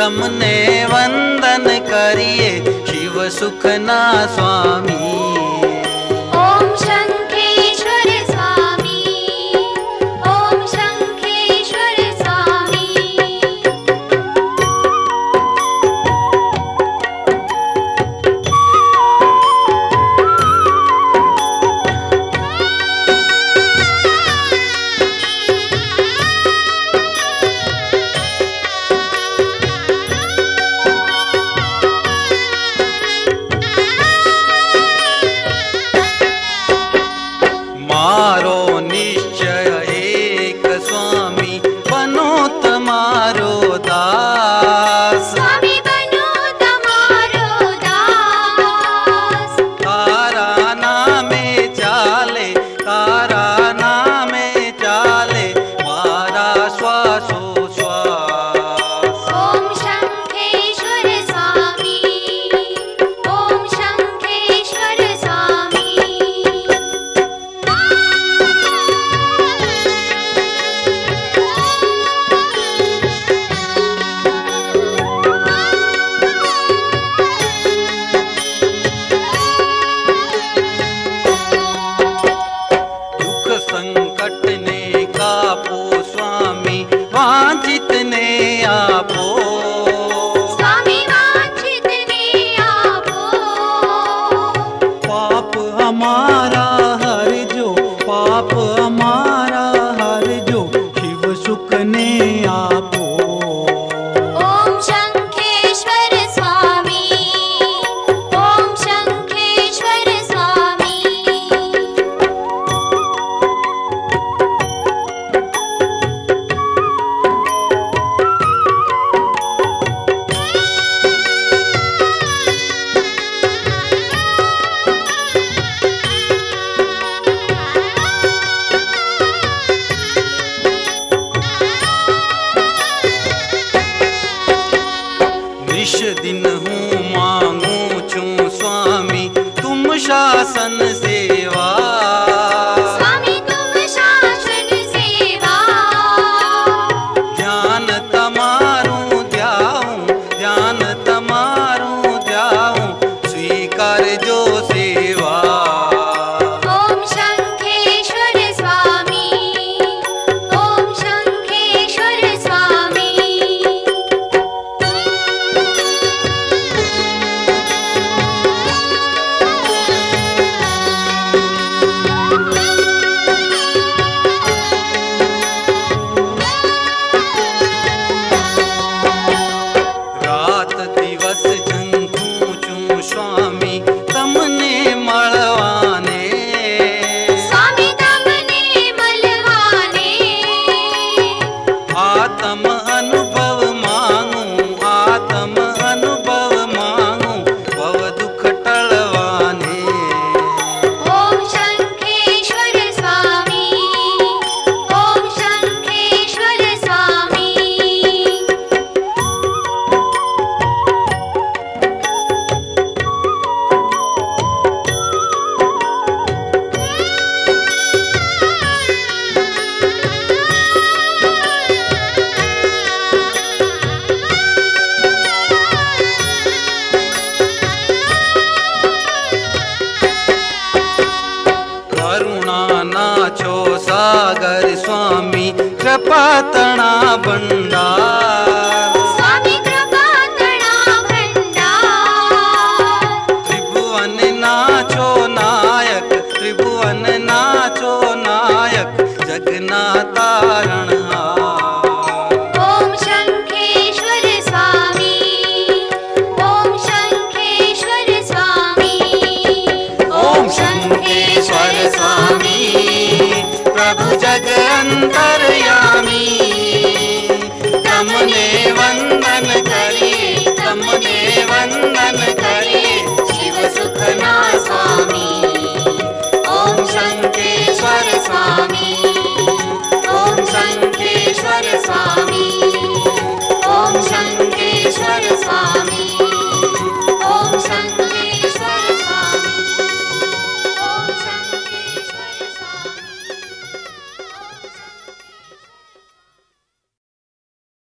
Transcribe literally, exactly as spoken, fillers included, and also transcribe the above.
तमने वंदन करिए शिव सुखना स्वामी। ओम शंखेश्वर स्वामी, ओम शंखेश्वर स्वामी। मारो निश्चय एक स्वामी बनो तमारो दास। स्वामी बनो तमारो दास। तारा नामे चाले, तारा नामे चाले मारा श्वासो श्वास। ओम शंखेश्वर स्वामी, ओम शंखेश्वर स्वामी। दुख संकट ने कापो स्वामी वांछित ने आपो। स्वामी वांछित ने आपो। पाप हमारा हर जो, पाप हमारा हर जो शिव सुख ने आपो। ओम शंखेश्वर स्वामी, ओम शंखेश्वर स्वामी। निश दिन हूँ मांगू छू स्वामी तुम शासन सेवा। स्वामी तुम शासन सेवा। ध्यान तमारू ध्याऊं, ध्यान तमारू ध्याऊं स्वीकार जो सेवा। ओम शंखेश्वर स्वामी, ओम शंखेश्वर स्वामी। रात दिवस झंखूं छू स्वामी तमने मळवाने। स्वामी तमने मलवाने। आत्म अनुभव मांगू, आत्म अनुभव मांगू भव दुख टळवाने। ओम शंखेश्वर स्वामी, ओम शंखेश्वर स्वामी। करुणा नाछो सागर स्वामी कृपा तणा भंडार। स्वामी कृपा तणा भंडार। त्रिभुवन नाचो नायक, त्रिभुवन नाचो नायक जगना तारण